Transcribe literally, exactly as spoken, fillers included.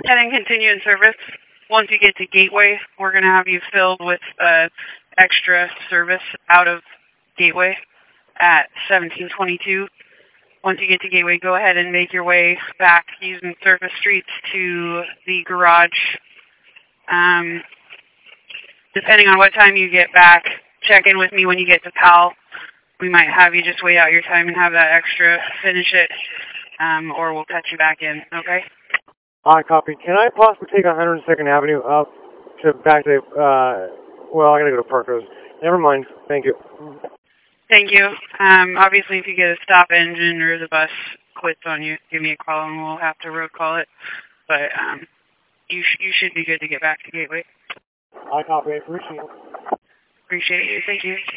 Heading continue in service. Once you get to Gateway, we're going to have you filled with uh, extra service out of Gateway at seventeen twenty-two. Once you get to Gateway, go ahead and make your way back using surface streets to the garage. Um, depending on what time you get back, check in with me when you get to Powell. We might have you just wait out your time and have that extra finish it, um, or we'll cut you back in, okay? I copy. Can I possibly take one hundred second Avenue up to back to, uh, well, I gotta go to Parkos. Never mind. Thank you. Thank you. Um, obviously, if you get a stop engine or the bus quits on you, give me a call and we'll have to road call it. But um, you, sh you should be good to get back to Gateway. I copy. Appreciate it. Appreciate you. Thank you.